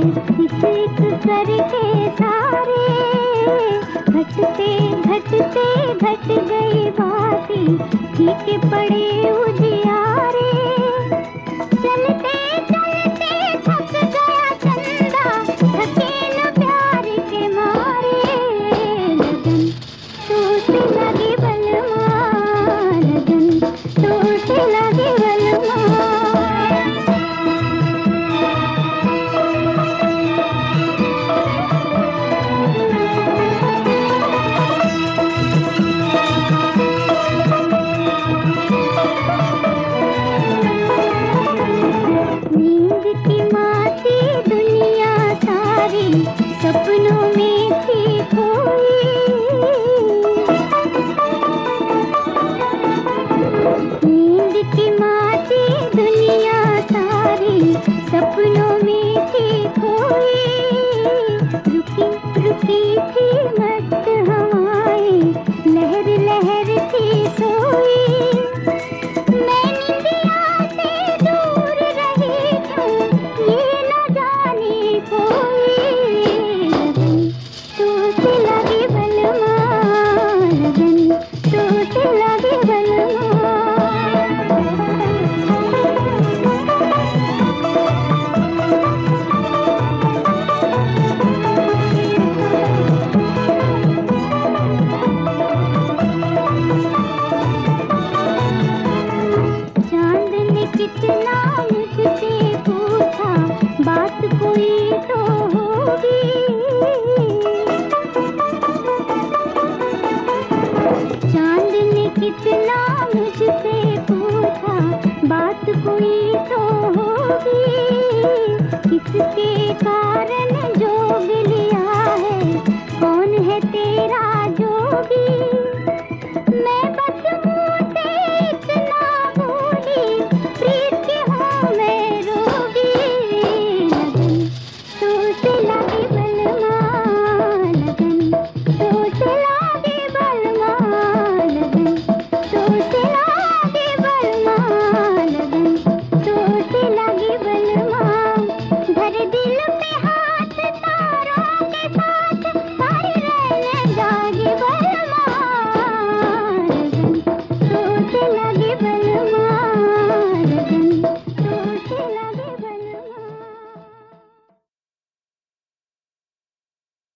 एक एक करके सारे घटते घटते घट गई बातें, फीके पड़े उजियारे। चलते चलते थक गया चंदा, थके न प्यार के मारे। लगन टूट लगी बलमा, लगन टूट लगी बलमा। नींद की माती दुनिया सारी सपनों में थी खोई। नींद की माती दुनिया सारी सपनों में थी खोई। रुकी रुकी थी मस्त हवाएं, लहर लहर थी सोई। मैं निंदिया से दूर रही हूँ, ये न जाने कोई। लगन टूट लगी बलमा, लगन टूट लगी बलमा। चांद ने कितना मुझसे पूछा, बात कोई तो होगी। चांद ने कितना मुझसे पूछा, बात कोई तो